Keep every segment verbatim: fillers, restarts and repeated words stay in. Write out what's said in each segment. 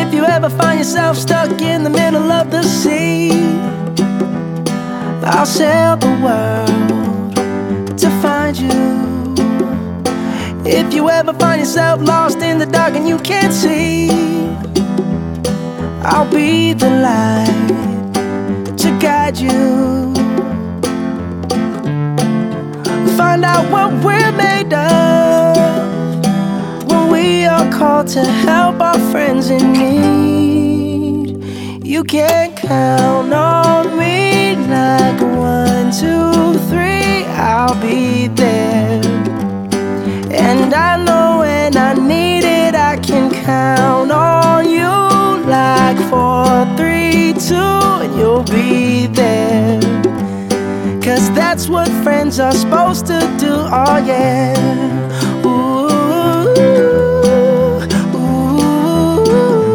If you ever find yourself stuck in the middle of the sea, I'll sail the world to find you. If you ever find yourself lost in the dark and you can't see, I'll be the light to guide you. Find out what we're made of when we are called to help our friends in need. You can count on me like one, two, three, I'll be there. And I know when I need it, I can count on you like four, three, two, and you'll be there. Cause that's what friends are supposed to do, oh yeah. Ooh, ooh,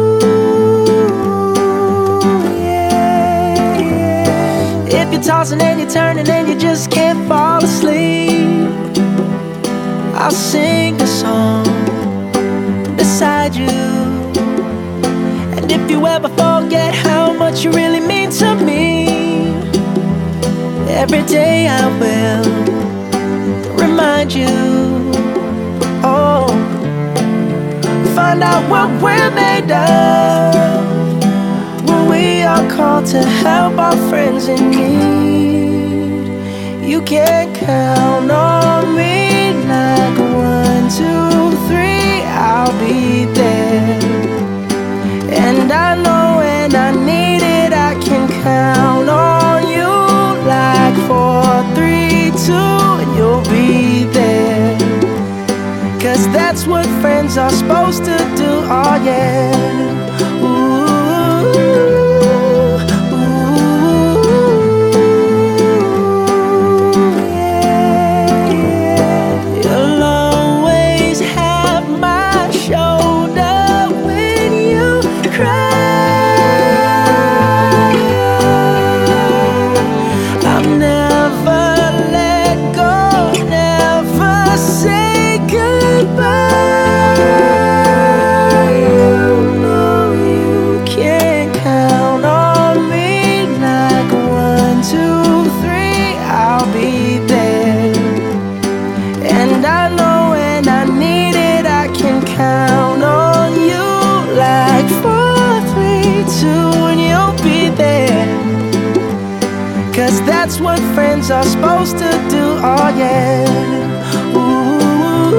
yeah, yeah. If you're tossing and you're turning and you just can't fall asleep, I'll sing a song beside you. And if you ever forget how much you really mean to me, every day I will remind you. Oh, find out what we're made of when we are called to help our friends in need. You can count on me like one, two, three, I'll be there. And I know when I need it, I can count on you like four, three, two, and you'll be there. Cause that's what friends are supposed to do, oh yeah. Ooh, ooh, yeah, yeah. You'll always have my shoulder when you cry. Count on you like four, three, two, and you'll be there. Cause that's what friends are supposed to do, oh yeah. Ooh,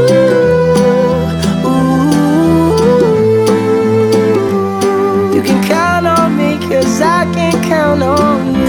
ooh. You can count on me cause I can count on you.